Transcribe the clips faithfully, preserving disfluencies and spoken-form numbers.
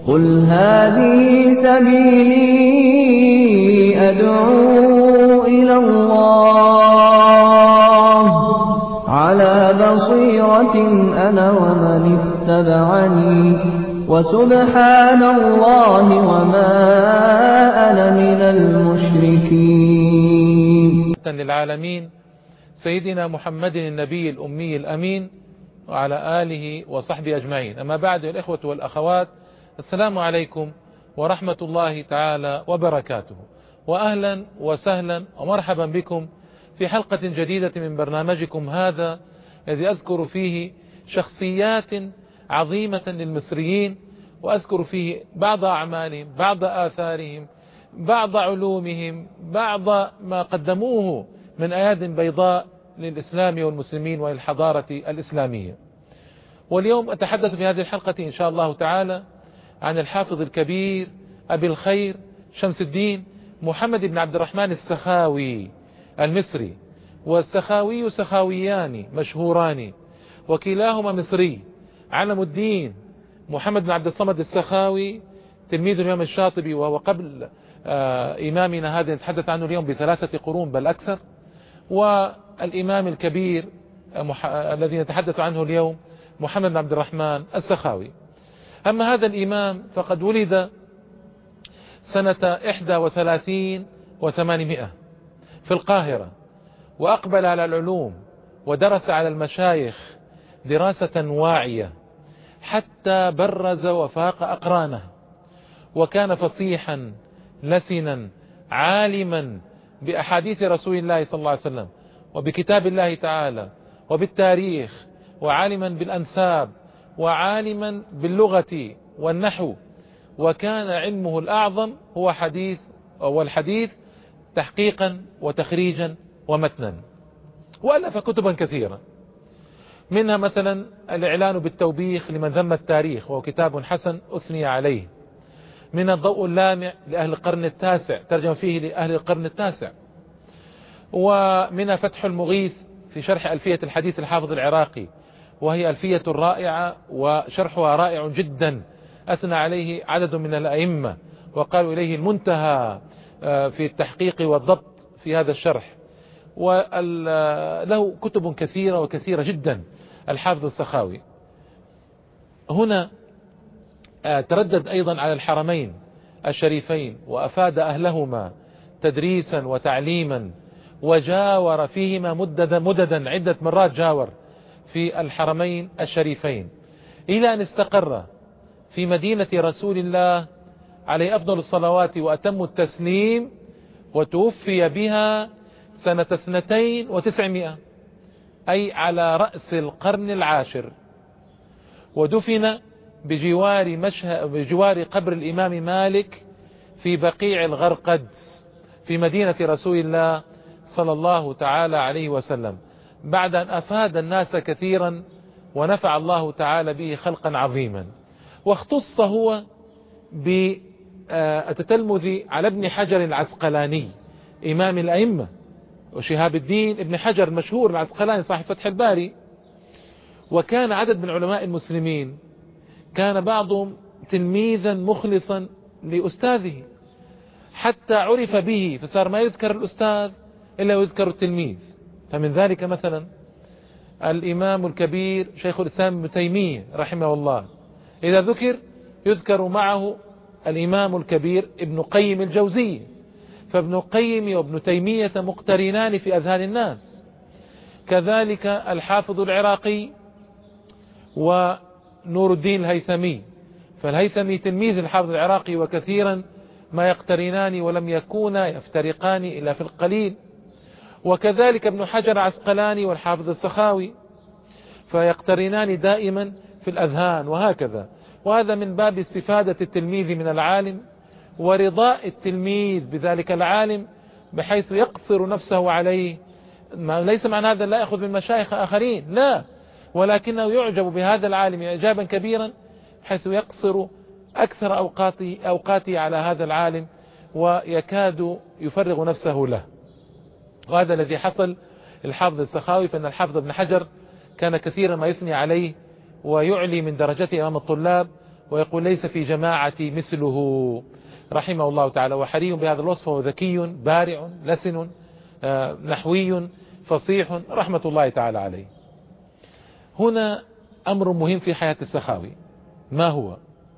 قل هذه سبيلي أدعو إلى الله على بصيرة أنا ومن اتبعني وسبحان الله وما أنا من المشركين. للعالمين سيدنا محمد النبي الأمي الأمين وعلى آله وصحبه أجمعين. أما بعد الإخوة والأخوات، السلام عليكم ورحمة الله تعالى وبركاته، وأهلا وسهلا ومرحبا بكم في حلقة جديدة من برنامجكم هذا الذي أذكر فيه شخصيات عظيمة للمصريين، وأذكر فيه بعض أعمالهم، بعض آثارهم، بعض علومهم، بعض ما قدموه من أياد بيضاء للإسلام والمسلمين وللحضارة الإسلامية. واليوم أتحدث في هذه الحلقة إن شاء الله تعالى عن الحافظ الكبير أبي الخير شمس الدين محمد بن عبد الرحمن السخاوي المصري. والسخاوي سخاويان مشهوران وكلاهما مصري. علم الدين محمد بن عبد الصمد السخاوي تلميذ الإمام الشاطبي، وهو قبل آه إمامنا هذا نتحدث عنه اليوم بثلاثة قرون بل أكثر. والإمام الكبير مح... الذي نتحدث عنه اليوم محمد بن عبد الرحمن السخاوي. أما هذا الإمام فقد ولد سنة إحدى وثلاثين وثمانمائة في القاهرة، وأقبل على العلوم ودرس على المشايخ دراسة واعية حتى برز وفاق أقرانه، وكان فصيحا لسنا عالما بأحاديث رسول الله صلى الله عليه وسلم وبكتاب الله تعالى وبالتاريخ، وعالما بالأنساب، وعالما باللغة والنحو. وكان علمه الأعظم هو حديث أو الحديث تحقيقا وتخريجا ومتنا. وألف كتبا كثيرة، منها مثلا الإعلان بالتوبيخ لمن ذم التاريخ، وهو كتاب حسن أثني عليه. من الضوء اللامع لأهل القرن التاسع، ترجم فيه لأهل القرن التاسع. ومنها فتح المغيث في شرح ألفية الحديث الحافظ العراقي، وهي ألفية رائعة وشرحها رائع جدا، أثنى عليه عدد من الأئمة وقالوا إليه المنتهى في التحقيق والضبط في هذا الشرح. وله كتب كثيرة وكثيرة جدا الحافظ السخاوي. هنا تردد أيضا على الحرمين الشريفين، وأفاد أهلهما تدريسا وتعليما، وجاور فيهما مددا مددا عدة مرات جاور في الحرمين الشريفين، إلى أن استقر في مدينة رسول الله عليه أفضل الصلوات وأتم التسليم، وتوفي بها سنة اثنتين وتسعمائة، أي على رأس القرن العاشر. ودفن بجوار, مشه... بجوار قبر الإمام مالك في بقيع الغرقد في مدينة رسول الله صلى الله تعالى عليه وسلم، بعد أن أفاد الناس كثيرا ونفع الله تعالى به خلقا عظيما. واختص هو بالتتلمذ على ابن حجر العسقلاني إمام الأئمة، وشهاب الدين ابن حجر المشهور العسقلاني صاحب فتح الباري. وكان عدد من علماء المسلمين كان بعضهم تلميذا مخلصا لأستاذه، حتى عرف به فصار ما يذكر الأستاذ إلا يذكر التلميذ. فمن ذلك مثلا الإمام الكبير شيخ الإسلام ابن تيمية رحمه الله، إذا ذكر يذكر معه الإمام الكبير ابن قيم الجوزية. فابن قيم وابن تيمية مقترنان في أذهان الناس. كذلك الحافظ العراقي ونور الدين الهيثمي، فالهيثمي تلميذ الحافظ العراقي، وكثيرا ما يقترنان ولم يكونا يفترقان إلا في القليل. وكذلك ابن حجر العسقلاني والحافظ السخاوي، فيقترنان دائما في الأذهان وهكذا. وهذا من باب استفادة التلميذ من العالم ورضاء التلميذ بذلك العالم، بحيث يقصر نفسه عليه. ليس معنى هذا لا يأخذ من مشايخ آخرين، لا، ولكنه يعجب بهذا العالم إعجابا كبيرا، حيث يقصر أكثر أوقاته, أوقاته على هذا العالم، ويكاد يفرغ نفسه له. وهذا الذي حصل الحافظ السخاوي، فإن الحافظ ابن حجر كان كثيرا ما يثني عليه ويعلي من درجته أمام الطلاب، ويقول ليس في جماعتي مثله رحمه الله تعالى، وحري بهذا الوصف، وهو ذكي بارع لسن نحوي فصيح رحمة الله تعالى عليه. هنا أمر مهم في حياة السخاوي. ما هو؟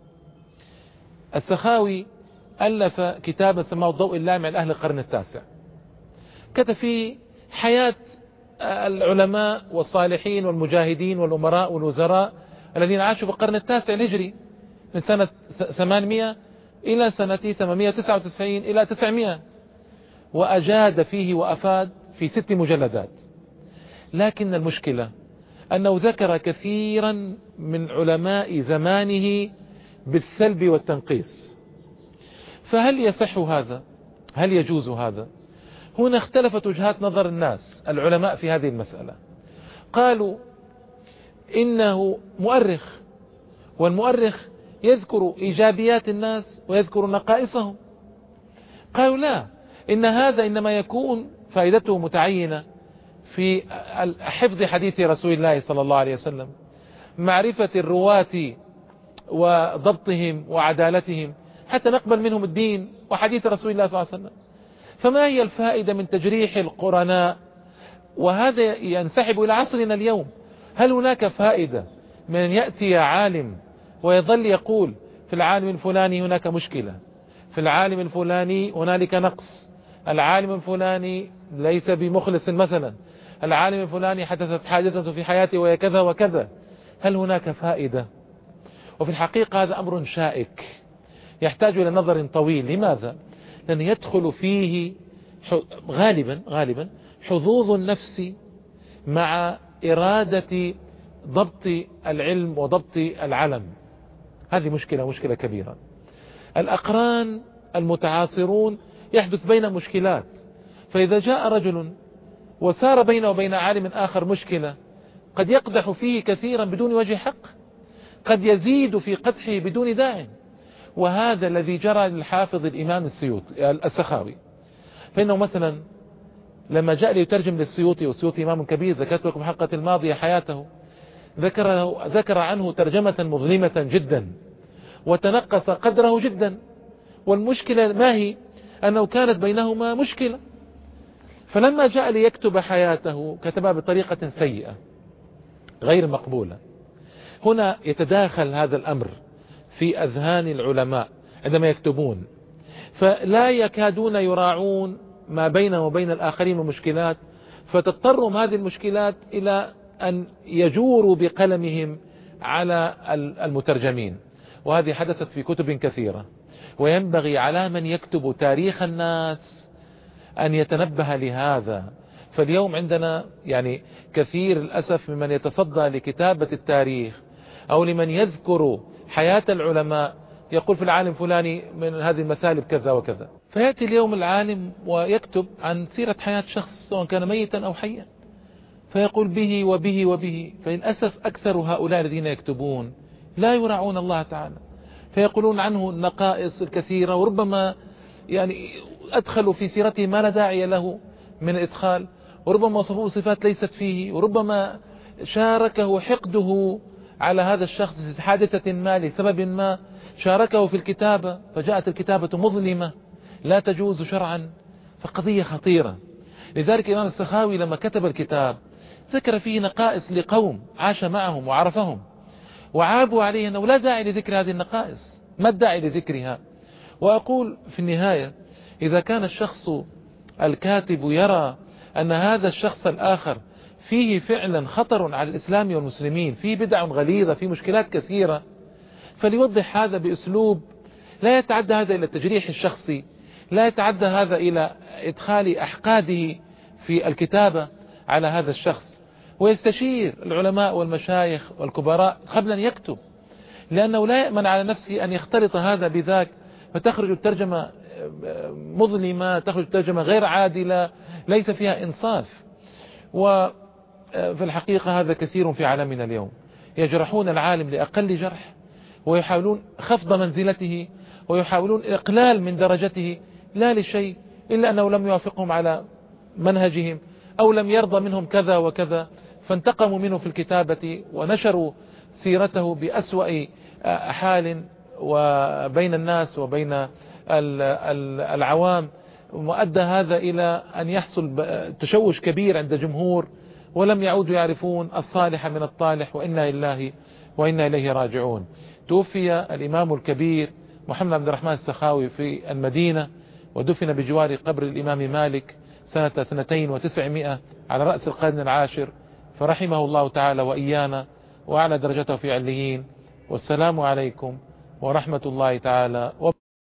السخاوي ألف كتابا سماه الضوء اللامع لأهل القرن التاسع، كتب فيه حياة العلماء والصالحين والمجاهدين والأمراء والوزراء الذين عاشوا في القرن التاسع الهجري من سنة ثمانمائة إلى سنة ثمانمائة وتسعة وتسعين إلى تسعمائة، وأجاد فيه وأفاد في ست مجلدات. لكن المشكلة أنه ذكر كثيرا من علماء زمانه بالسلب والتنقيص. فهل يصح هذا؟ هل يجوز هذا؟ هنا اختلفت وجهات نظر الناس العلماء في هذه المسألة. قالوا إنه مؤرخ، والمؤرخ يذكر إيجابيات الناس ويذكر نقائصهم. قالوا لا، إن هذا إنما يكون فائدته متعينة في حفظ حديث رسول الله صلى الله عليه وسلم، معرفة الرواة وضبطهم وعدالتهم حتى نقبل منهم الدين وحديث رسول الله صلى الله عليه وسلم. فما هي الفائدة من تجريح القرناء؟ وهذا ينسحب إلى عصرنا اليوم. هل هناك فائدة من أن يأتي عالم ويظل يقول في العالم الفلاني هناك مشكلة، في العالم الفلاني هنالك نقص، العالم الفلاني ليس بمخلص مثلا، العالم الفلاني حدثت حادثة في حياته وهي كذا وكذا؟ هل هناك فائدة؟ وفي الحقيقة هذا أمر شائك يحتاج إلى نظر طويل. لماذا؟ لأن يدخل فيه غالبا غالبا حظوظ النفس مع إرادة ضبط العلم وضبط العلم. هذه مشكلة مشكلة كبيرة. الأقران المتعاصرون يحدث بين مشكلات، فإذا جاء رجل وسار بينه وبين عالم آخر مشكلة قد يقدح فيه كثيرا بدون وجه حق، قد يزيد في قدحه بدون داع. وهذا الذي جرى للحافظ الإمام السيوطي السخاوي. فإنه مثلا لما جاء ليترجم للسيوطي، والسيوطي إمام كبير ذكرت لكم حلقة الماضية حياته، ذكر, ذكر عنه ترجمة مظلمة جدا وتنقص قدره جدا. والمشكلة ما هي؟ أنه كانت بينهما مشكلة. فلما جاء ليكتب حياته كتبها بطريقة سيئة غير مقبولة. هنا يتداخل هذا الأمر في أذهان العلماء عندما يكتبون، فلا يكادون يراعون ما بينهم وبين الآخرين من مشكلات، فتضطرهم هذه المشكلات إلى أن يجوروا بقلمهم على المترجمين. وهذه حدثت في كتب كثيرة. وينبغي على من يكتب تاريخ الناس أن يتنبه لهذا. فاليوم عندنا يعني كثير للأسف ممن يتصدى لكتابة التاريخ أو لمن يذكر حياة العلماء يقول في العالم فلاني من هذه المثالب كذا وكذا. فيأتي اليوم العالم ويكتب عن سيرة حياة شخص سواء كان ميتا أو حيا، فيقول به وبه وبه. فللأسف أكثر هؤلاء الذين يكتبون لا يراعون الله تعالى، فيقولون عنه النقائص الكثيرة، وربما يعني أدخلوا في سيرته ما لا داعي له من الإدخال، وربما وصفوه صفات ليست فيه، وربما شاركه حقده على هذا الشخص في حادثة ما لسبب ما، شاركه في الكتابة فجاءت الكتابة مظلمة لا تجوز شرعا. فقضية خطيرة. لذلك الإمام السخاوي لما كتب الكتاب ذكر فيه نقائص لقوم عاش معهم وعرفهم، وعابوا عليه أنه لا داعي لذكر هذه النقائص، ما الداعي لذكرها. وأقول في النهاية إذا كان الشخص الكاتب يرى أن هذا الشخص الآخر فيه فعلا خطر على الإسلام والمسلمين، فيه بدع غليظة، فيه مشكلات كثيرة، فليوضح هذا بأسلوب لا يتعدى هذا إلى التجريح الشخصي، لا يتعدى هذا إلى إدخال أحقاده في الكتابة على هذا الشخص، ويستشير العلماء والمشايخ والكبراء قبل أن يكتب، لأنه لا يأمن على نفسه أن يختلط هذا بذاك فتخرج الترجمة مظلمة، تخرج الترجمة غير عادلة ليس فيها إنصاف. وفي الحقيقة هذا كثير في عالمنا اليوم، يجرحون العالم لأقل جرح، ويحاولون خفض منزلته، ويحاولون إقلال من درجته، لا لشيء إلا أنه لم يوافقهم على منهجهم أو لم يرضى منهم كذا وكذا، فانتقموا منه في الكتابة ونشروا سيرته بأسوأ حال وبين الناس وبين العوام، وأدى هذا إلى أن يحصل تشوش كبير عند جمهور، ولم يعودوا يعرفون الصالح من الطالح، وإنا لله وإنا إليه راجعون. توفي الإمام الكبير محمد عبد الرحمن السخاوي في المدينة، ودفن بجوار قبر الإمام مالك سنة اثنتين وتسعمائة على رأس القرن العاشر، فرحمه الله تعالى وإيانا وأعلى درجته في عليين. والسلام عليكم ورحمة الله تعالى وبركاته.